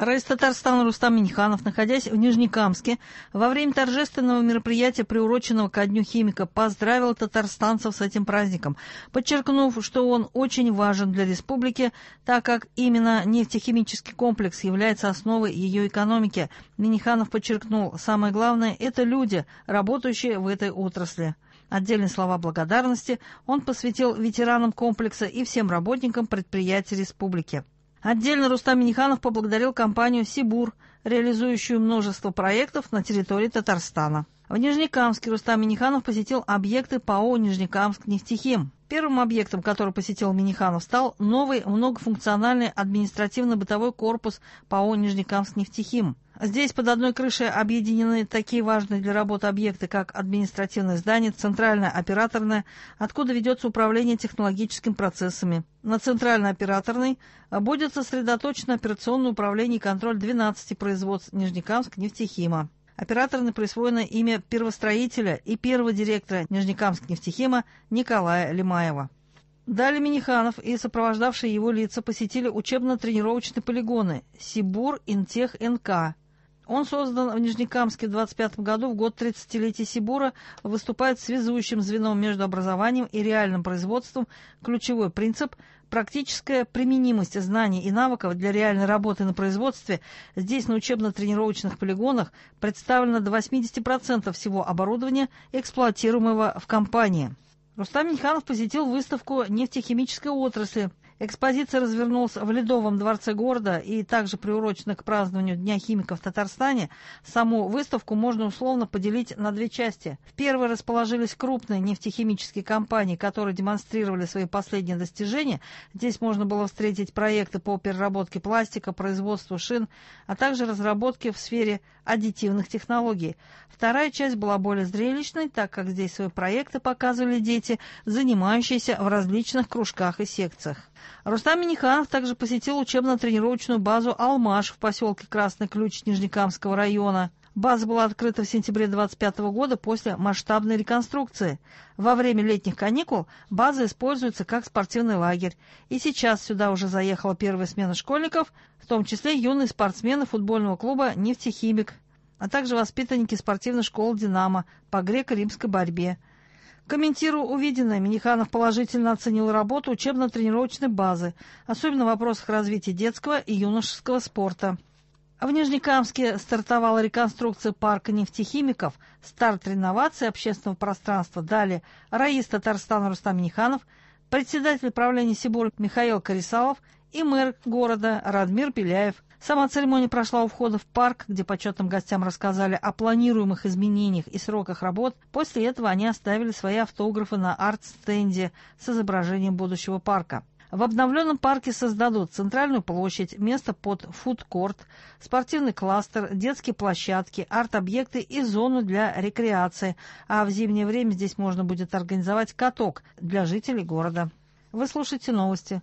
Раис Татарстана Рустам Минниханов, находясь в Нижнекамске, во время торжественного мероприятия, приуроченного ко Дню химика, поздравил татарстанцев с этим праздником, подчеркнув, что он очень важен для республики, так как именно нефтехимический комплекс является основой ее экономики. Минниханов подчеркнул, самое главное – это люди, работающие в этой отрасли. Отдельные слова благодарности он посвятил ветеранам комплекса и всем работникам предприятий республики. Отдельно Рустам Минниханов поблагодарил компанию «Сибур», реализующую множество проектов на территории Татарстана. В Нижнекамске Рустам Минниханов посетил объекты ПАО «Нижнекамск-нефтехим». Первым объектом, который посетил Минниханов, стал новый многофункциональный административно-бытовой корпус ПАО «Нижнекамск-нефтехим». Здесь под одной крышей объединены такие важные для работы объекты, как административное здание, центральное операторное, откуда ведется управление технологическими процессами. На центральной операторной будет сосредоточено операционное управление и контроль 12 производств Нижнекамск-нефтехима. Операторной присвоено имя первостроителя и первого директора Нижнекамск-нефтехима Николая Лимаева. Далее Минниханов и сопровождавшие его лица посетили учебно-тренировочные полигоны «Сибур Интех НК». Он создан в Нижнекамске в 25 году, в год 30-летия Сибура, выступает связующим звеном между образованием и реальным производством. Ключевой принцип – практическая применимость знаний и навыков для реальной работы на производстве. Здесь на учебно-тренировочных полигонах представлено до 80% всего оборудования, эксплуатируемого в компании. Рустам Минниханов посетил выставку нефтехимической отрасли. Экспозиция развернулась в Ледовом дворце города и также приурочена к празднованию Дня химика в Татарстане. Саму выставку можно условно поделить на две части. В первой расположились крупные нефтехимические компании, которые демонстрировали свои последние достижения. Здесь можно было встретить проекты по переработке пластика, производству шин, а также разработки в сфере аддитивных технологий. Вторая часть была более зрелищной, так как здесь свои проекты показывали дети, занимающиеся в различных кружках и секциях. Рустам Минниханов также посетил учебно-тренировочную базу «Алмаш» в поселке Красный Ключ Нижнекамского района. База была открыта в сентябре 25 года после масштабной реконструкции. Во время летних каникул база используется как спортивный лагерь. И сейчас сюда уже заехала первая смена школьников, в том числе юные спортсмены футбольного клуба «Нефтехимик», а также воспитанники спортивной школы «Динамо» по греко-римской борьбе. Комментируя увиденное, Минниханов положительно оценил работу учебно-тренировочной базы, особенно в вопросах развития детского и юношеского спорта. В Нижнекамске стартовала реконструкция парка нефтехимиков, старт реновации общественного пространства. Далее Раис Татарстана Рустам Минниханов, председатель правления Сибур Михаил Карисалов и мэр города Радмир Беляев. Сама церемония прошла у входа в парк, где почетным гостям рассказали о планируемых изменениях и сроках работ. После этого они оставили свои автографы на арт-стенде с изображением будущего парка. В обновленном парке создадут центральную площадь, место под фудкорт, спортивный кластер, детские площадки, арт-объекты и зону для рекреации. А в зимнее время здесь можно будет организовать каток для жителей города. Вы слушаете новости.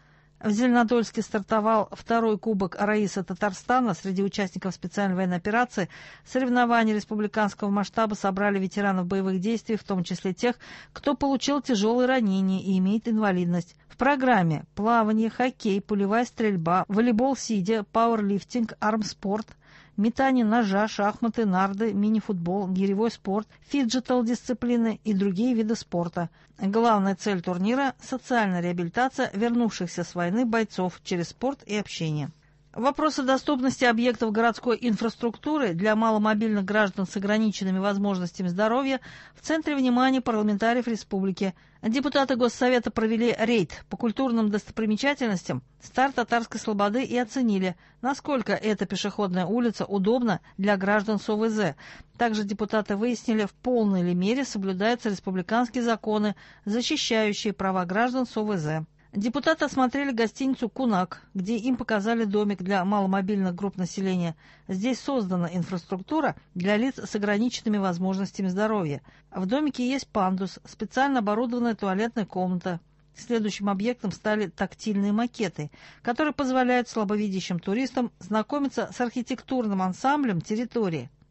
В Зеленодольске стартовал второй кубок Раиса Татарстана. Среди участников специальной военной операции соревнований республиканского масштаба собрали ветеранов боевых действий, в том числе тех, кто получил тяжелые ранения и имеет инвалидность. В программе плавание, хоккей, пулевая стрельба, волейбол сидя, пауэрлифтинг, армспорт, метание ножа, шахматы, нарды, мини-футбол, гиревой спорт, фиджитал-дисциплины и другие виды спорта. Главная цель турнира – социальная реабилитация вернувшихся с войны бойцов через спорт и общение. Вопросы доступности объектов городской инфраструктуры для маломобильных граждан с ограниченными возможностями здоровья в центре внимания парламентариев республики. Депутаты Госсовета провели рейд по культурным достопримечательностям старт Татарской Слободы и оценили, насколько эта пешеходная улица удобна для граждан с ОВЗ. Также депутаты выяснили, в полной ли мере соблюдаются республиканские законы, защищающие права граждан с ОВЗ. Депутаты осмотрели гостиницу «Кунак», где им показали домик для маломобильных групп населения. Здесь создана инфраструктура для лиц с ограниченными возможностями здоровья. В домике есть пандус, специально оборудованная туалетная комната. Следующим объектом стали тактильные макеты, которые позволяют слабовидящим туристам знакомиться с архитектурным ансамблем территории.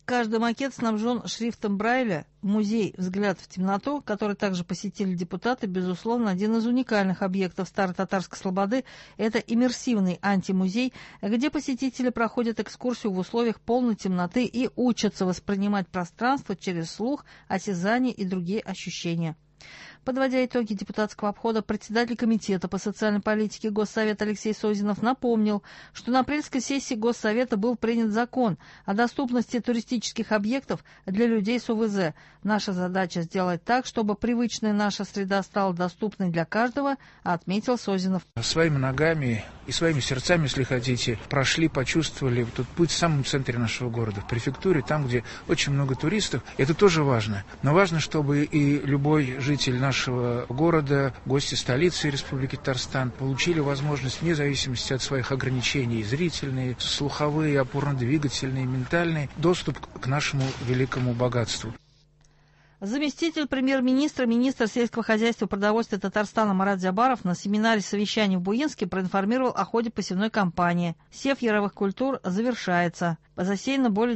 Каждый макет снабжен шрифтом Брайля. Музей «Взгляд в темноту», который также посетили депутаты, безусловно, один из уникальных объектов Старо-Татарской слободы. Это иммерсивный антимузей, где посетители проходят экскурсию в условиях полной темноты и учатся воспринимать пространство через слух, осязание и другие ощущения. Подводя итоги депутатского обхода, председатель комитета по социальной политике Госсовета Алексей Созинов напомнил, что на апрельской сессии Госсовета был принят закон о доступности туристических объектов для людей с ОВЗ. Наша задача сделать так, чтобы привычная наша среда стала доступной для каждого, отметил Созинов. Своими ногами и своими сердцами, если хотите, прошли, почувствовали этот путь в самом центре нашего города, в префектуре, там, где очень много туристов. Это тоже важно. Но важно, чтобы и любой житель нашего города, гости столицы Республики Татарстан, получили возможность, вне зависимости от своих ограничений, зрительные, слуховые, опорно-двигательные, ментальные, доступ к нашему великому богатству. Заместитель премьер-министра, министр сельского хозяйства и продовольствия Татарстана Марат Джабаров на семинаре-совещании в Буинске проинформировал о ходе посевной кампании. Сев яровых культур завершается. Засеяно более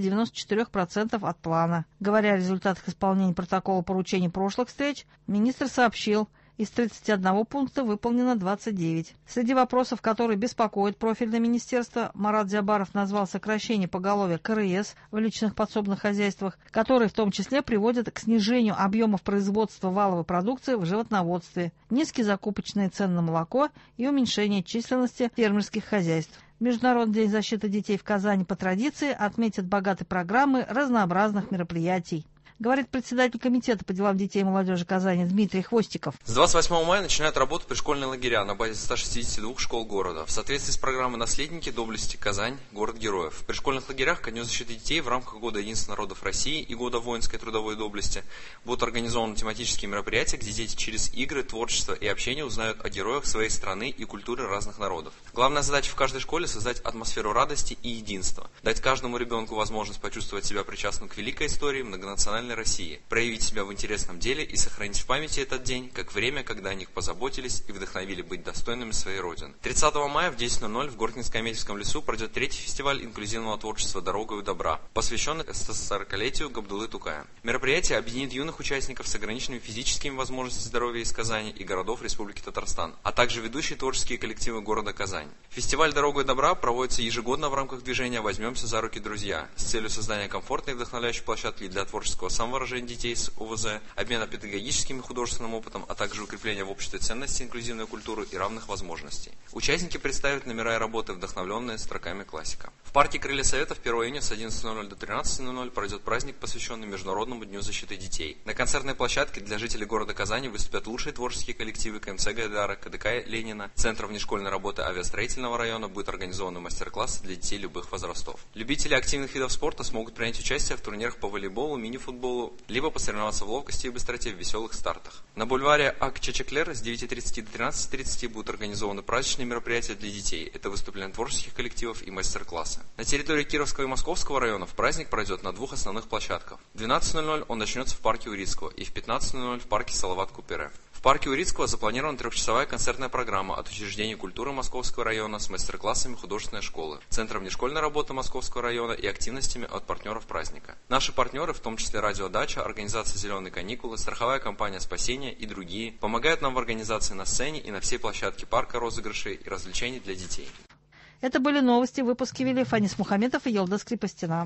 94% от плана. Говоря о результатах исполнения протокола поручений прошлых встреч, министр сообщил, из 31 пункта выполнено 29. Среди вопросов, которые беспокоят профильное министерство, Марат Джабаров назвал сокращение поголовья КРС в личных подсобных хозяйствах, которые в том числе приводят к снижению объемов производства валовой продукции в животноводстве, низкие закупочные цены на молоко и уменьшение численности фермерских хозяйств. Международный день защиты детей в Казани по традиции отметит богатой программой разнообразных мероприятий. Говорит председатель комитета по делам детей и молодежи Казани Дмитрий Хвостиков. С 28 мая начинают работу пришкольные лагеря на базе 162 школ города. В соответствии с программой «Наследники доблести. Казань. Город героев». В пришкольных лагерях ко Дню защиты детей в рамках Года единства народов России и Года воинской трудовой доблести будут организованы тематические мероприятия, где дети через игры, творчество и общение узнают о героях своей страны и культуры разных народов. Главная задача в каждой школе – создать атмосферу радости и единства, дать каждому ребенку возможность почувствовать себя причастным к великой истории многонациональной России, проявить себя в интересном деле и сохранить в памяти этот день, как время, когда о них позаботились и вдохновили быть достойными своей Родины. 30 мая в 10:00 в Гортнинско-Амельском лесу пройдет третий фестиваль инклюзивного творчества «Дорога у добра», посвященный 140-летию Габдуллы Тукая. Мероприятие объединит юных участников с ограниченными физическими возможностями здоровья из Казани и городов Республики Татарстан, а также ведущие творческие коллективы города Казань. Фестиваль «Дорога у добра» проводится ежегодно в рамках движения «Возьмемся за руки, друзья» с целью создания комфортной и вдохновляющей площадки для творческого самовыражения детей с ОВЗ, обмена педагогическим и художественным опытом, а также укрепления в обществе ценностей инклюзивной культуры и равных возможностей. Участники представят номера и работы, вдохновленные строками классика. В парке «Крылья Советов» 1 июня с 11:00 до 13:00 пройдет праздник, посвященный Международному дню защиты детей. На концертной площадке для жителей города Казани выступят лучшие творческие коллективы КМЦ Гайдара, КДК Ленина, Центра внешкольной работы авиастроительного района, будут организованы мастер-классы для детей любых возрастов. Любители активных видов спорта смогут принять участие в турнирах по волейболу, мини-футболу, либо посоревноваться в ловкости и быстроте в веселых стартах. На бульваре Ак-Чачеклер с 9:30 до 13:30 будут организованы праздничные мероприятия для детей. Это выступления творческих коллективов и мастер-классы. На территории Кировского и Московского районов праздник пройдет на двух основных площадках. В 12:00 он начнется в парке Урицкого и в 15:00 в парке Салават-Купере. В парке Урицкого запланирована 3-часовая концертная программа от учреждений культуры Московского района с мастер-классами художественной школы, Центра внешкольной работы Московского района и активностями от партнеров праздника. Наши партнеры, в том числе радиодача, организация «Зеленые каникулы», страховая компания «Спасение» и другие, помогают нам в организации на сцене и на всей площадке парка розыгрышей и развлечений для детей. Это были новости. Выпуски вели Фанис Мухаметов и Елда Скрипостина.